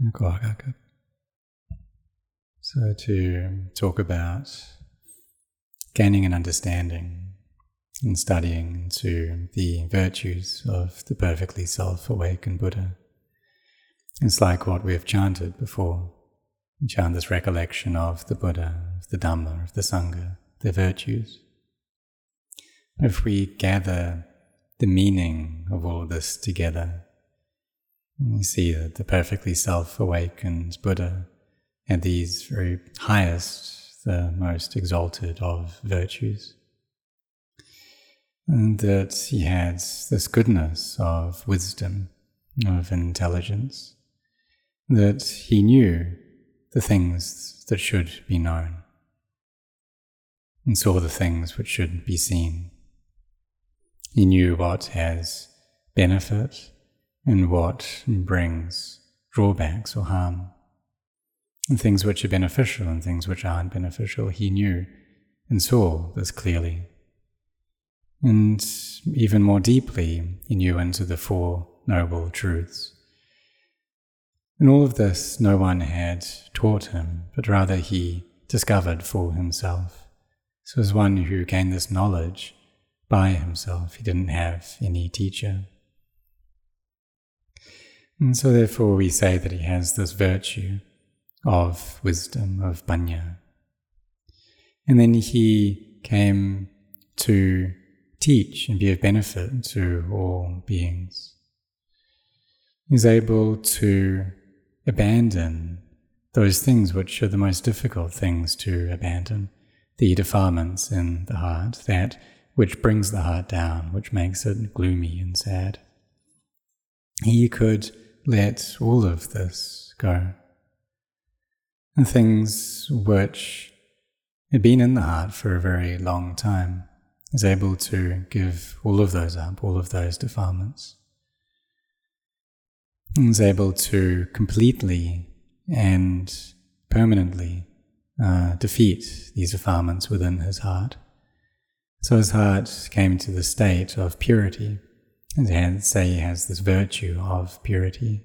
So to talk about gaining an understanding and studying into the virtues of the perfectly self-awakened Buddha. It's like what we have chanted before. We chant this recollection of the Buddha, of the Dhamma, of the Sangha, their virtues. If we gather the meaning of all of this together, we see that the perfectly self-awakened Buddha had these very highest, the most exalted of virtues. And that he had this goodness of wisdom, of intelligence, that he knew the things that should be known and saw the things which should be seen. He knew what has benefit and what brings drawbacks or harm. And things which are beneficial and things which aren't beneficial, he knew and saw this clearly. And even more deeply, he knew into the Four Noble Truths. And all of this no one had taught him, but rather he discovered for himself. So as one who gained this knowledge by himself, he didn't have any teacher. And so therefore we say that he has this virtue of wisdom, of panya. And then he came to teach and be of benefit to all beings. He's able to abandon those things which are the most difficult things to abandon, the defilements in the heart, that which brings the heart down, which makes it gloomy and sad. He could let all of this go. And things which had been in the heart for a very long time, is able to give all of those up, all of those defilements. And is able to completely and permanently defeat these defilements within his heart. So his heart came to the state of purity, and say he has this virtue of purity.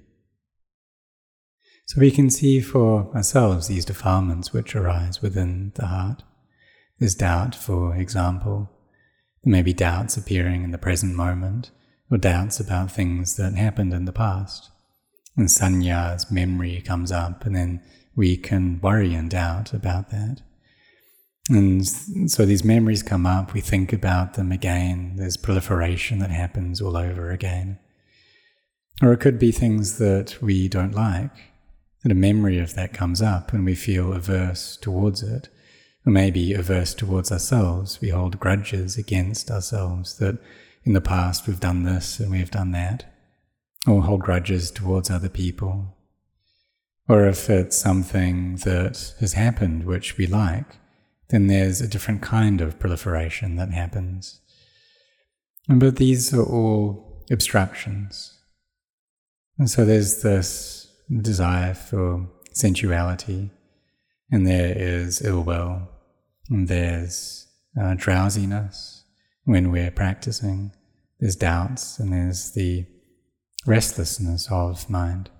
So we can see for ourselves these defilements which arise within the heart. There's doubt, for example. There may be doubts appearing in the present moment, or doubts about things that happened in the past. And sanya's memory comes up, and then we can worry and doubt about that. And so these memories come up, we think about them again, there's proliferation that happens all over again. Or it could be things that we don't like, that a memory of that comes up and we feel averse towards it. Or maybe averse towards ourselves, we hold grudges against ourselves, that in the past we've done this and we've done that. Or hold grudges towards other people. Or if it's something that has happened which we like, then there's a different kind of proliferation that happens. But these are all obstructions. And so there's this desire for sensuality, and there is ill will, and there's drowsiness when we're practicing. There's doubts, and there's the restlessness of mind.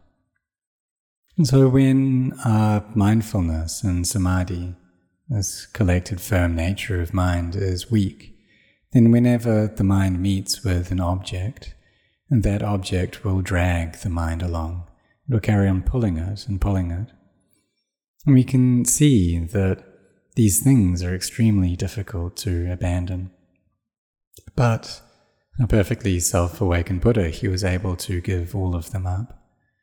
And so when our mindfulness and samadhi, this collected firm nature of mind, is weak, then whenever the mind meets with an object, and that object will drag the mind along. It will carry on pulling it and pulling it. And we can see that these things are extremely difficult to abandon. But a perfectly self-awakened Buddha, he was able to give all of them up.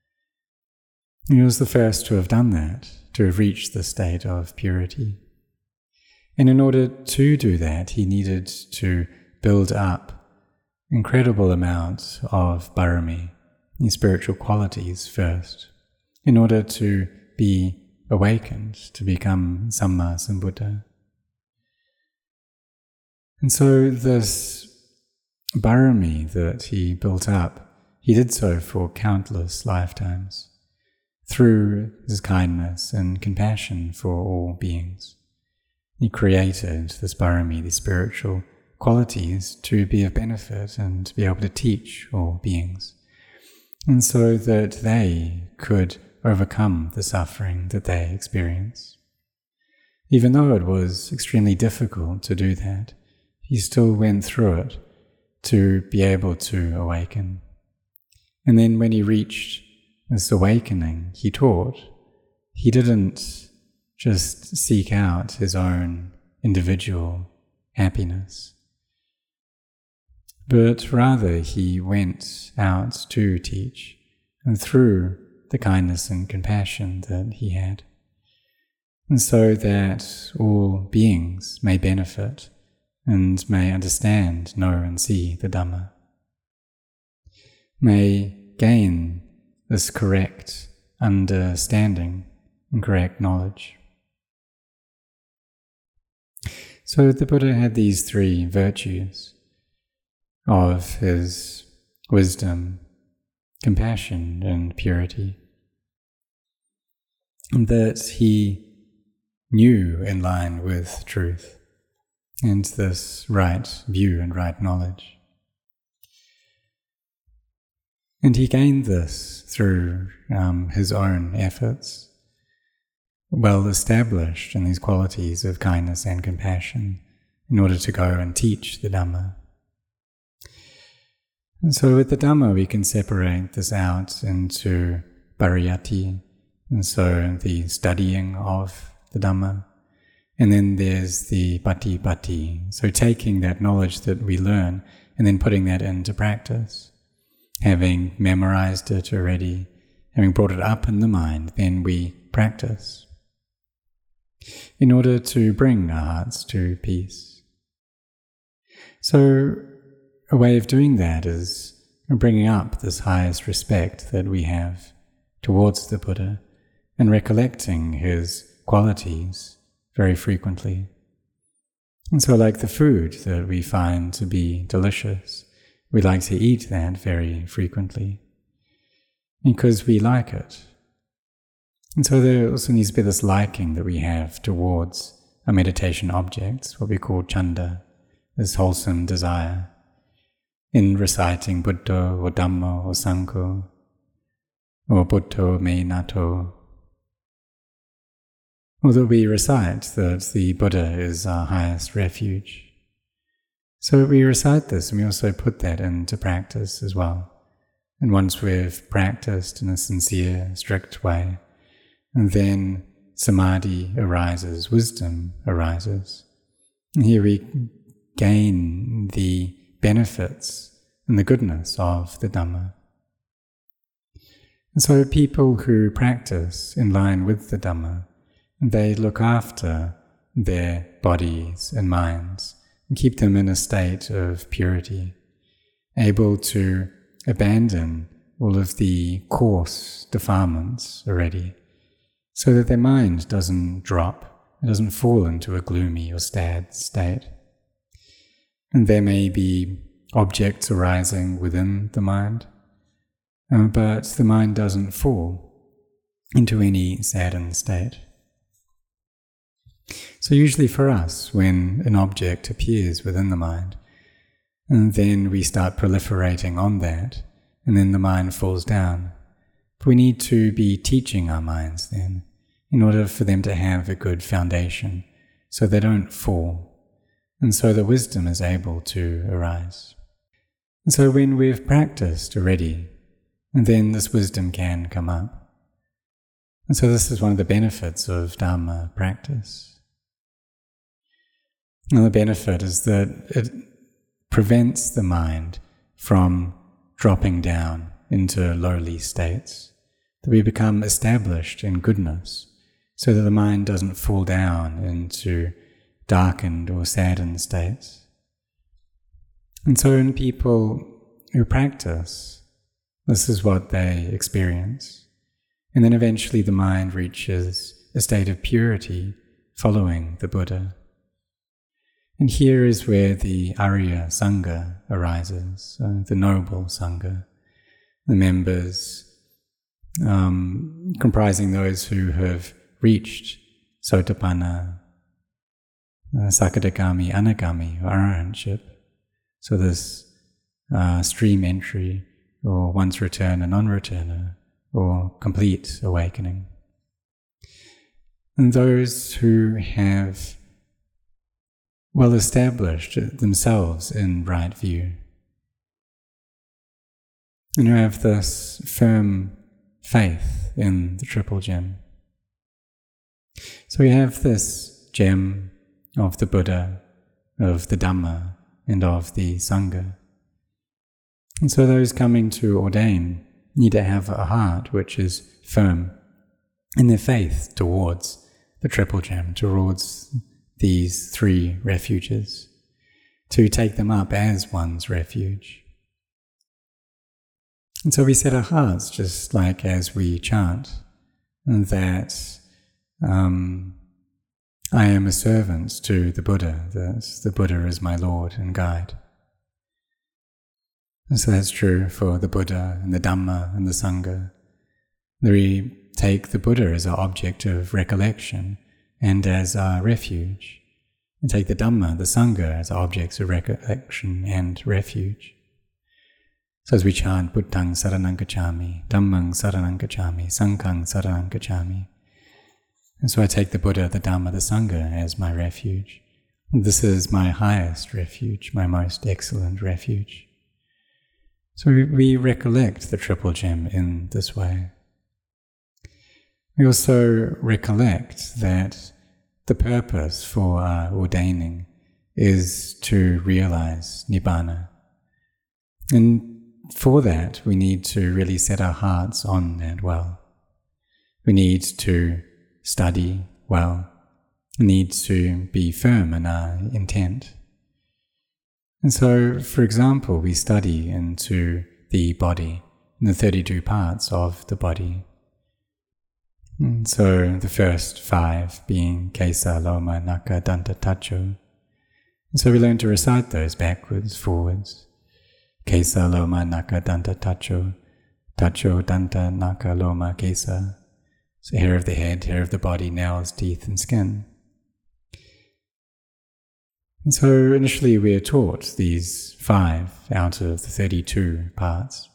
He was the first to have done that, to have reached the state of purity. And in order to do that, he needed to build up incredible amounts of bharami, these spiritual qualities first, in order to be awakened, to become Samma Sambuddha. And so this bharami that he built up, he did so for countless lifetimes, through his kindness and compassion for all beings. He created this bharami, these spiritual qualities, to be of benefit and to be able to teach all beings. And so that they could overcome the suffering that they experience. Even though it was extremely difficult to do that, he still went through it to be able to awaken. And then when he reached this awakening, he taught. He didn't just seek out his own individual happiness, but rather he went out to teach, and through the kindness and compassion that he had, and so that all beings may benefit and may understand, know and see the Dhamma, may gain this correct understanding and correct knowledge. So the Buddha had these three virtues of his wisdom, compassion and purity, that he knew in line with truth and this right view and right knowledge. And he gained this through his own efforts, well established in these qualities of kindness and compassion, in order to go and teach the Dhamma. And so with the Dhamma we can separate this out into pariyatti, and so the studying of the Dhamma, and then there's the patipatti, so taking that knowledge that we learn and then putting that into practice. Having memorized it already, having brought it up in the mind, then we practice in order to bring our hearts to peace. So a way of doing that is bringing up this highest respect that we have towards the Buddha and recollecting his qualities very frequently. And so like the food that we find to be delicious, we like to eat that very frequently because we like it. And so there also needs to be this liking that we have towards our meditation objects, what we call chanda, this wholesome desire, in reciting Buddha or Dhamma or Sangha, or Buddha me nato. Or that we recite that the Buddha is our highest refuge. So we recite this and we also put that into practice as well. And once we've practiced in a sincere, strict way, and then samadhi arises, wisdom arises. And here we gain the benefits and the goodness of the Dhamma. And so people who practice in line with the Dhamma, they look after their bodies and minds and keep them in a state of purity, able to abandon all of the coarse defilements already, so that their mind doesn't drop, it doesn't fall into a gloomy or sad state. And there may be objects arising within the mind, but the mind doesn't fall into any saddened state. So usually for us, when an object appears within the mind, and then we start proliferating on that, and then the mind falls down. But we need to be teaching our minds then, in order for them to have a good foundation, so they don't fall, and so the wisdom is able to arise. And so when we've practiced already, and then this wisdom can come up. And so this is one of the benefits of Dhamma practice. Another benefit is that it prevents the mind from dropping down into lowly states, that we become established in goodness, so that the mind doesn't fall down into darkened or saddened states. And so in people who practice, this is what they experience. And then eventually the mind reaches a state of purity following the Buddha. And here is where the Arya Sangha arises, the noble Sangha, the members comprising those who have reached Sotapanna, Sakadagami, Anagami, or Arahantship. So this stream entry, or once returner, non-returner, or complete awakening. And those who have well established themselves in right view, and who have this firm faith in the Triple Gem. So we have this gem of the Buddha, of the Dhamma, and of the Sangha. And so those coming to ordain need to have a heart which is firm in their faith towards the Triple Gem, towards these three refuges, to take them up as one's refuge. And so we set our hearts, just like as we chant, that I am a servant to the Buddha, that the Buddha is my Lord and guide. And so that's true for the Buddha and the Dhamma and the Sangha. We take the Buddha as our object of recollection and as our refuge, and take the Dhamma, the Sangha, as objects of recollection and refuge. So as we chant, Buddhaṃ Saraṇaṃ Gacchāmi, Dhammaṃ Saraṇaṃ Gacchāmi, Saṅghāṃ Saraṇaṃ Gacchāmi. And so I take the Buddha, the Dhamma, the Sangha as my refuge. This is my highest refuge, my most excellent refuge. So we recollect the Triple Gem in this way. We also recollect that the purpose for our ordaining is to realize Nibbana. And for that, we need to really set our hearts on that well. We need to study well. We need to be firm in our intent. And so, for example, we study into the body, and the 32 parts of the body. And so the first 5 being Kesa, Loma, Naka, Danta, Tacho. And so we learn to recite those backwards, forwards. Kesa, Loma, Naka, Danta, Tacho. Tacho, Danta, Naka, Loma, Kesa. So hair of the head, hair of the body, nails, teeth, and skin. And so initially we are taught these 5 out of the 32 parts.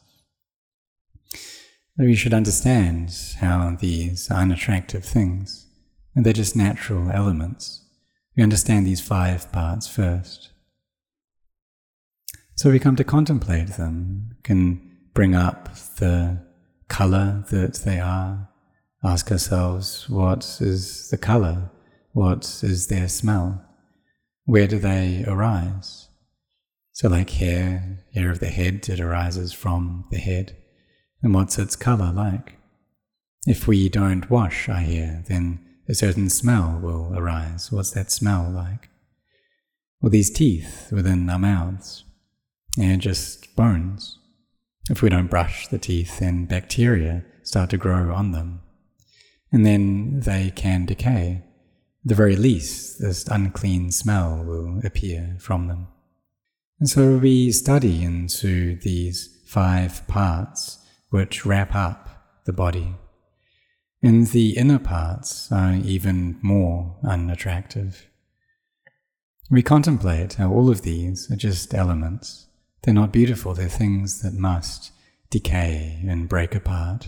We should understand how these are unattractive things, and they're just natural elements. We understand these 5 parts first. So we come to contemplate them, can bring up the color that they are, ask ourselves, what is the color? What is their smell? Where do they arise? So like hair of the head, it arises from the head. And what's its color like? If we don't wash our hair, then a certain smell will arise. What's that smell like? Well, these teeth within our mouths, they're just bones. If we don't brush the teeth, then bacteria start to grow on them. And then they can decay. At the very least, this unclean smell will appear from them. And so we study into these 5 parts which wrap up the body. And the inner parts are even more unattractive. We contemplate how all of these are just elements. They're not beautiful, they're things that must decay and break apart.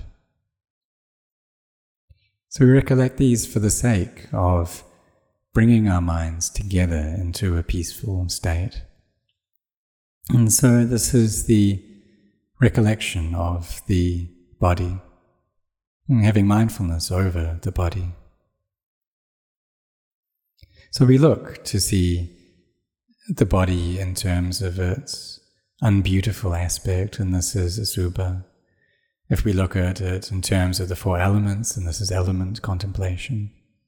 So we recollect these for the sake of bringing our minds together into a peaceful state. And so this is the recollection of the body, and having mindfulness over the body. So we look to see the body in terms of its unbeautiful aspect, and this is asubha. If we look at it in terms of the 4 elements, and this is element contemplation.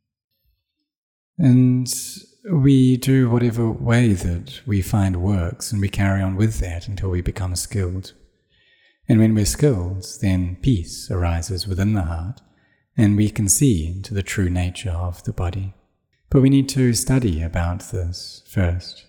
And we do whatever way that we find works, and we carry on with that until we become skilled. And when we're skilled, then peace arises within the heart, and we can see into the true nature of the body. But we need to study about this first.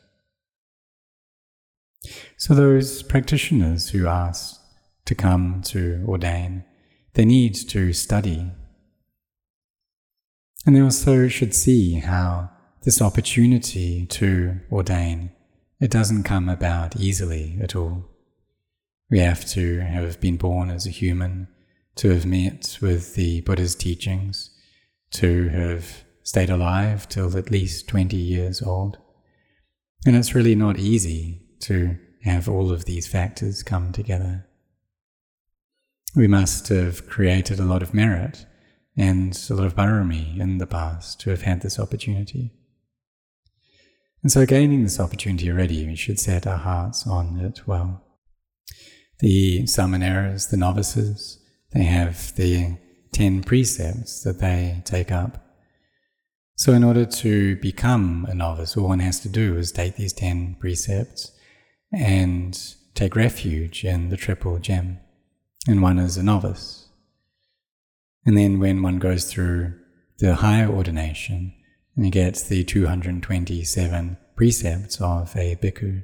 So those practitioners who ask to come to ordain, they need to study. And they also should see how this opportunity to ordain, it doesn't come about easily at all. We have to have been born as a human, to have met with the Buddha's teachings, to have stayed alive till at least 20 years old. And it's really not easy to have all of these factors come together. We must have created a lot of merit and a lot of barami in the past to have had this opportunity. And so gaining this opportunity already, we should set our hearts on it well. The samaneras, the novices, they have the 10 precepts that they take up. So in order to become a novice, all one has to do is take these 10 precepts and take refuge in the triple gem. And one is a novice. And then when one goes through the higher ordination, and he gets the 227 precepts of a bhikkhu.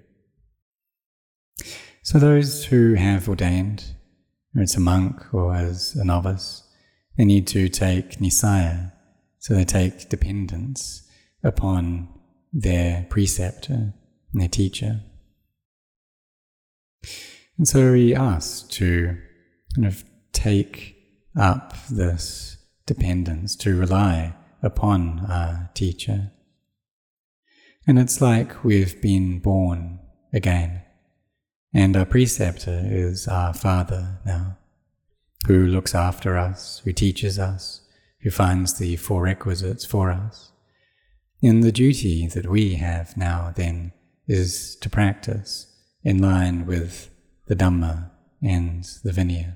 So those who have ordained, whether it's a monk or as a novice, they need to take nisaya, so they take dependence upon their preceptor and their teacher. And so we ask to kind of take up this dependence, to rely upon our teacher. And it's like we've been born again, and our preceptor is our Father now, who looks after us, who teaches us, who finds the four requisites for us. And the duty that we have now then is to practice in line with the Dhamma and the Vinaya.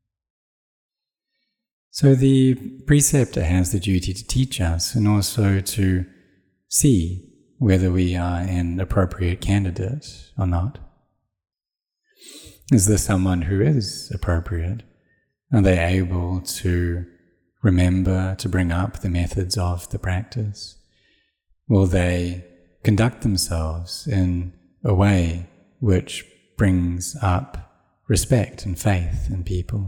So the preceptor has the duty to teach us and also to see whether we are an appropriate candidate or not. Is there someone who is appropriate? Are they able to remember to bring up the methods of the practice? Will they conduct themselves in a way which brings up respect and faith in people?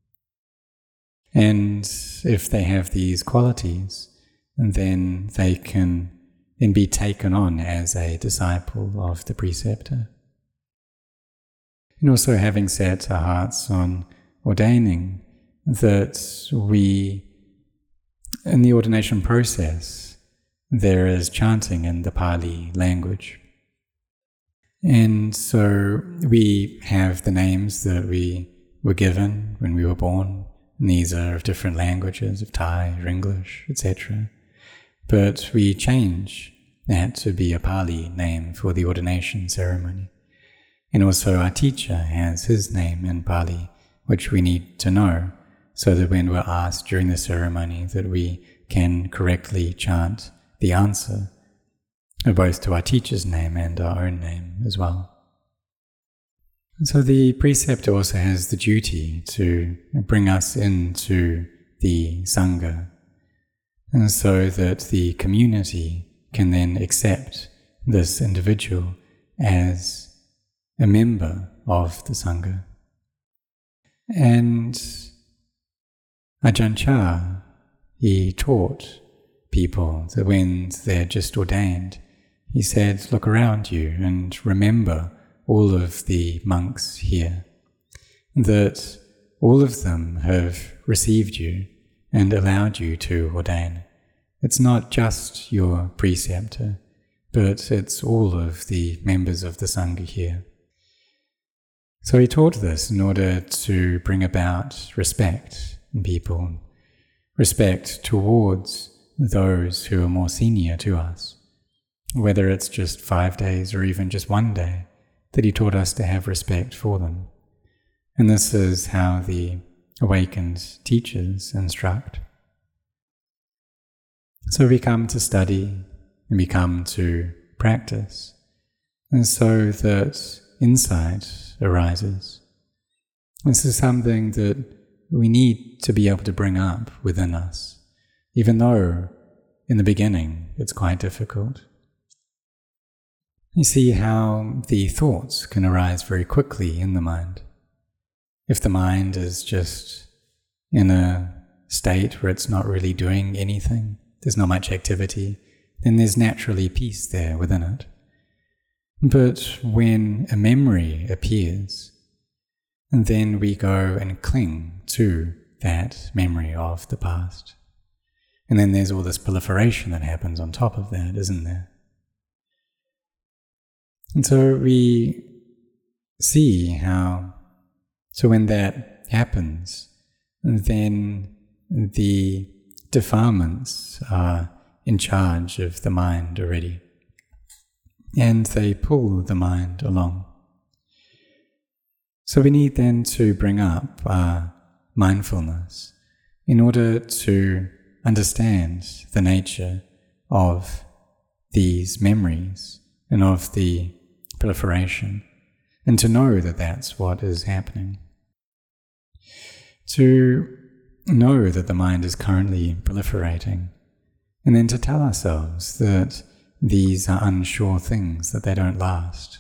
And if they have these qualities, then they can then be taken on as a disciple of the preceptor. And also having set our hearts on ordaining, that we, in the ordination process, there is chanting in the Pali language. And so we have the names that we were given when we were born. And these are of different languages, of Thai or English, etc. But we change that to be a Pali name for the ordination ceremony. And also our teacher has his name in Pali, which we need to know, so that when we're asked during the ceremony that we can correctly chant the answer, both to our teacher's name and our own name as well. And so the preceptor also has the duty to bring us into the Sangha, and so that the community can then accept this individual as a member of the Sangha. And Ajahn Chah, he taught people that when they're just ordained, he said, look around you and remember all of the monks here, that all of them have received you and allowed you to ordain. It's not just your preceptor, but it's all of the members of the Sangha here. So he taught this in order to bring about respect in people, respect towards those who are more senior to us, whether it's just 5 days or even just 1 day, that he taught us to have respect for them. And this is how the awakened teachers instruct. So we come to study and we come to practice, and so that insight arises. This is something that we need to be able to bring up within us, even though in the beginning it's quite difficult. You see how the thoughts can arise very quickly in the mind. If the mind is just in a state where it's not really doing anything, there's not much activity, then there's naturally peace there within it. But when a memory appears, and then we go and cling to that memory of the past. And then there's all this proliferation that happens on top of that, isn't there? And so we see how, so when that happens, then the defilements are in charge of the mind already, and they pull the mind along. So we need then to bring up our mindfulness in order to understand the nature of these memories and of the proliferation, and to know that that's what is happening. To know that the mind is currently proliferating, and then to tell ourselves that these are unsure things, that they don't last.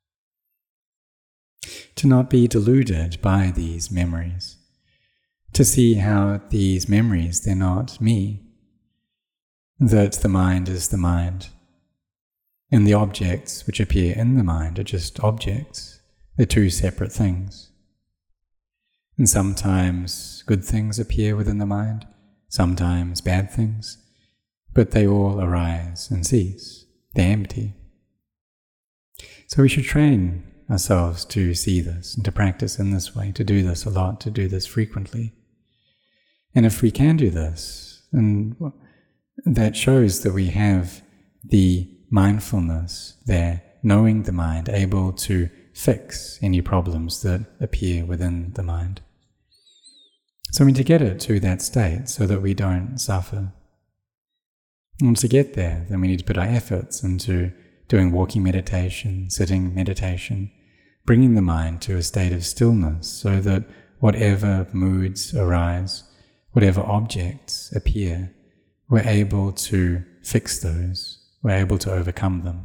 To not be deluded by these memories. To see how these memories, they're not me. That the mind is the mind. And the objects which appear in the mind are just objects. They're two separate things. And sometimes good things appear within the mind, sometimes bad things, but they all arise and cease. They're empty. So we should train ourselves to see this and to practice in this way, to do this a lot, to do this frequently. And if we can do this, then that shows that we have the mindfulness there, knowing the mind, able to fix any problems that appear within the mind. So we need to get it to that state so that we don't suffer. And to get there, then we need to put our efforts into doing walking meditation, sitting meditation, bringing the mind to a state of stillness so that whatever moods arise, whatever objects appear, we're able to fix those, we're able to overcome them.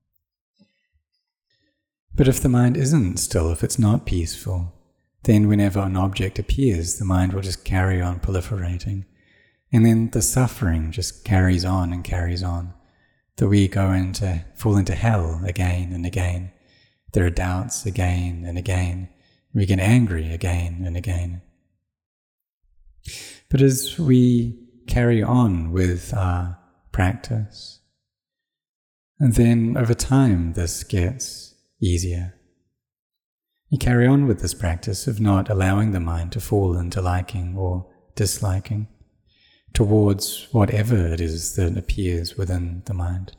But if the mind isn't still, if it's not peaceful, then whenever an object appears, the mind will just carry on proliferating. And then the suffering just carries on and carries on. That we fall into hell again and again. There are doubts again and again. We get angry again and again. But as we carry on with our practice, and then over time this gets easier. You carry on with this practice of not allowing the mind to fall into liking or disliking towards whatever it is that appears within the mind.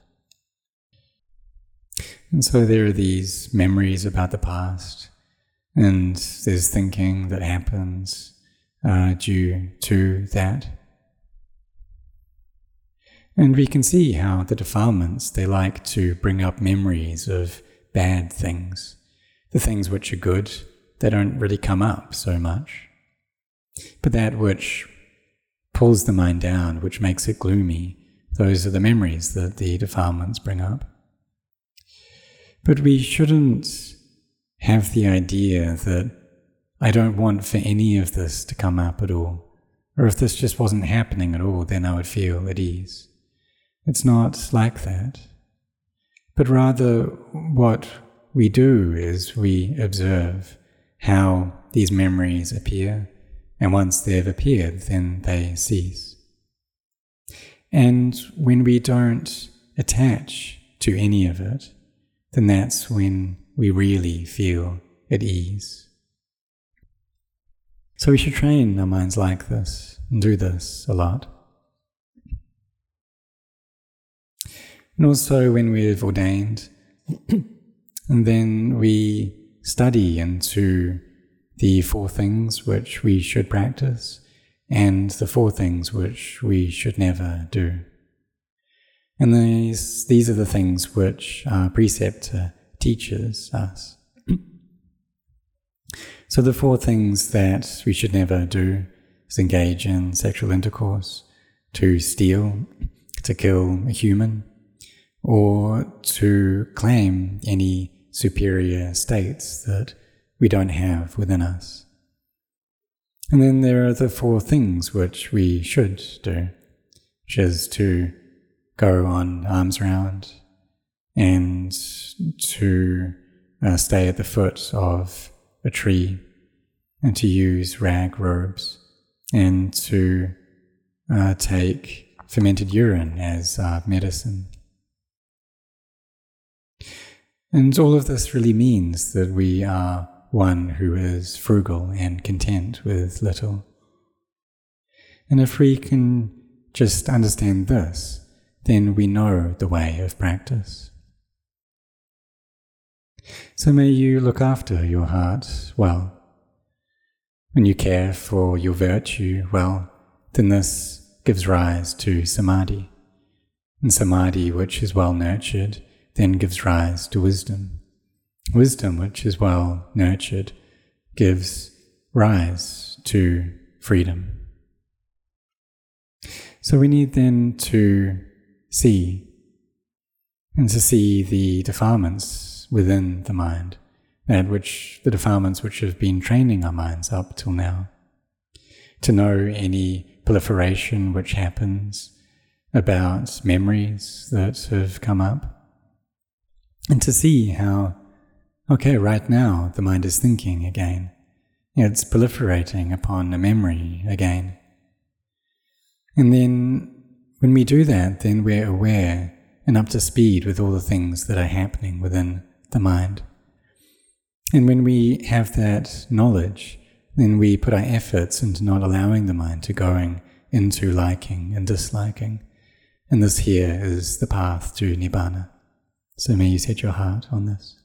And so there are these memories about the past, and there's thinking that happens due to that. And we can see how the defilements, they like to bring up memories of bad things. The things which are good, they don't really come up so much. But that which pulls the mind down, which makes it gloomy, those are the memories that the defilements bring up. But we shouldn't have the idea that I don't want for any of this to come up at all, or if this just wasn't happening at all, then I would feel at ease. It's not like that. But rather, what we do is we observe how these memories appear, and once they've appeared, then they cease. And when we don't attach to any of it, then that's when we really feel at ease. So we should train our minds like this and do this a lot. And also when we've ordained, and then we study into the 4 things which we should practice and the 4 things which we should never do. And these are the things which our preceptor teaches us. So the 4 things that we should never do is engage in sexual intercourse, to steal, to kill a human, or to claim any superior states that we don't have within us. And then there are the 4 things which we should do, which is to go on alms round and to stay at the foot of a tree and to use rag robes and to take fermented urine as medicine. And all of this really means that we are one who is frugal and content with little. And if we can just understand this, then we know the way of practice. So may you look after your heart well. When you care for your virtue well, then this gives rise to samadhi. And samadhi, which is well nurtured, then gives rise to wisdom. Wisdom, which is well nurtured, gives rise to freedom. So we need then to see, and to see the defilements within the mind, the defilements which have been training our minds up till now, to know any proliferation which happens about memories that have come up, and to see how, okay, right now the mind is thinking again. It's proliferating upon a memory again. And then when we do that, then we're aware and up to speed with all the things that are happening within the mind. And when we have that knowledge, then we put our efforts into not allowing the mind to going into liking and disliking. And this here is the path to Nibbana. So may you set your heart on this.